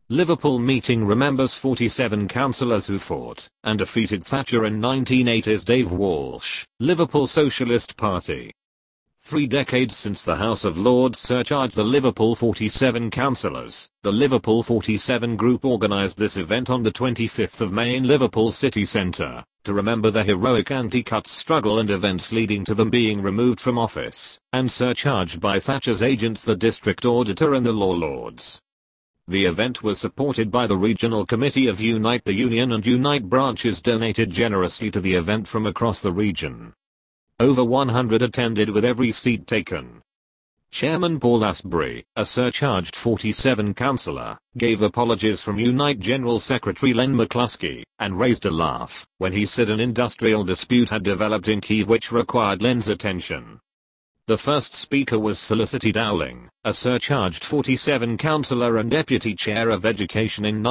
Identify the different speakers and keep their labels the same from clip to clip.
Speaker 1: Liverpool meeting remembers 47 councillors who fought and defeated Thatcher in 1980s. Dave Walsh, Liverpool Socialist Party. 3 decades since the House of Lords surcharged the Liverpool 47 councillors, the Liverpool 47 group organised this event on the 25th of May in Liverpool city centre, to remember the heroic anti-cuts struggle and events leading to them being removed from office, and surcharged by Thatcher's agents, the District Auditor and the Law Lords. The event was supported by the Regional Committee of Unite the Union, and Unite branches donated generously to the event from across the region. Over 100 attended, with every seat taken. Chairman Paul Asbury, a surcharged 47 councillor, gave apologies from Unite General Secretary Len McCluskey, and raised a laugh when he said an industrial dispute had developed in Kiev which required Len's attention. The first speaker was Felicity Dowling, a surcharged 47 councillor and Deputy Chair of Education in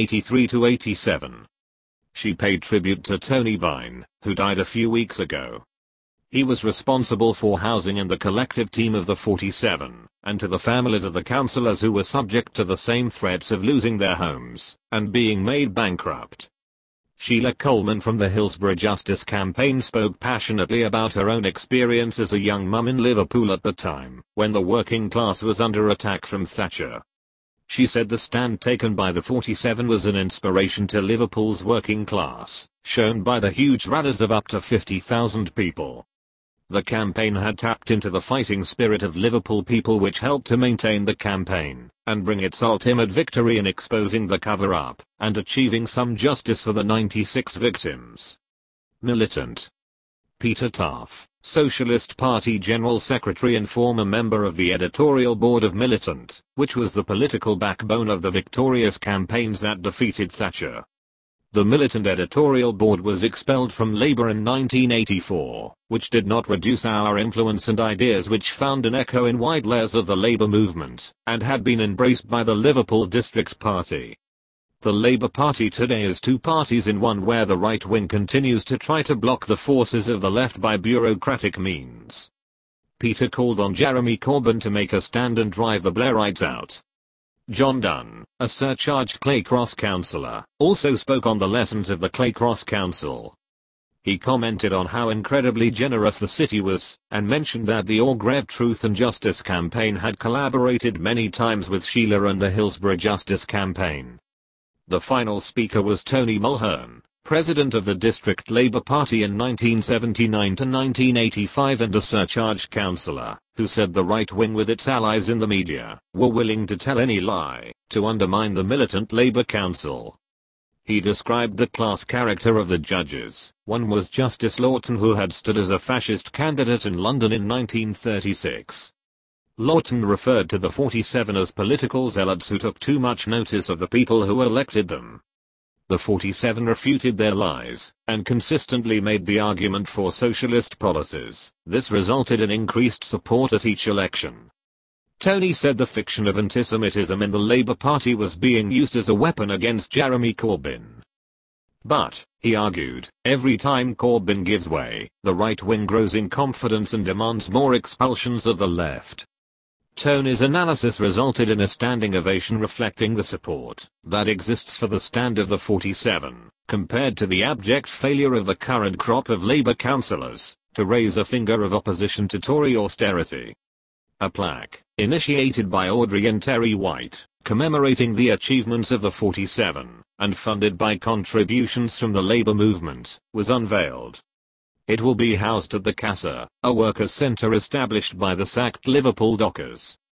Speaker 1: 1983-87. She paid tribute to Tony Vine, who died a few weeks ago. He was responsible for housing and the collective team of the 47, and to the families of the councillors who were subject to the same threats of losing their homes and being made bankrupt. Sheila Coleman from the Hillsborough Justice Campaign spoke passionately about her own experience as a young mum in Liverpool at the time when the working class was under attack from Thatcher. She said the stand taken by the 47 was an inspiration to Liverpool's working class, shown by the huge rallies of up to 50,000 people. The campaign had tapped into the fighting spirit of Liverpool people, which helped to maintain the campaign and bring its ultimate victory in exposing the cover-up and achieving some justice for the 96 victims. Militant. Peter Taff, Socialist Party General Secretary and former member of the editorial board of Militant, which was the political backbone of the victorious campaigns that defeated Thatcher. The Militant editorial board was expelled from Labour in 1984, which did not reduce our influence and ideas, which found an echo in wide layers of the Labour movement, and had been embraced by the Liverpool District Party. The Labour Party today is 2 parties in one, where the right wing continues to try to block the forces of the left by bureaucratic means. Peter called on Jeremy Corbyn to make a stand and drive the Blairites out. John Dunn, a surcharged Clay Cross councillor, also spoke on the lessons of the Clay Cross Council. He commented on how incredibly generous the city was, and mentioned that the Orgreave Truth and Justice campaign had collaborated many times with Sheila and the Hillsborough Justice campaign. The final speaker was Tony Mulhern, president of the District Labour Party in 1979 to 1985 and a surcharged councillor, who said the right wing with its allies in the media were willing to tell any lie to undermine the militant Labour Council. He described the class character of the judges. One was Justice Lawton, who had stood as a fascist candidate in London in 1936. Lawton referred to the 47 as political zealots who took too much notice of the people who elected them. The 47 refuted their lies, and consistently made the argument for socialist policies. This resulted in increased support at each election. Tony said the fiction of antisemitism in the Labour Party was being used as a weapon against Jeremy Corbyn. But, he argued, every time Corbyn gives way, the right wing grows in confidence and demands more expulsions of the left. Tony's analysis resulted in a standing ovation reflecting the support that exists for the stand of the 47, compared to the abject failure of the current crop of Labour councillors to raise a finger of opposition to Tory austerity. A plaque, initiated by Audrey and Terry White, commemorating the achievements of the 47, and funded by contributions from the Labour movement, was unveiled. It will be housed at the Casa, a workers' centre established by the sacked Liverpool dockers.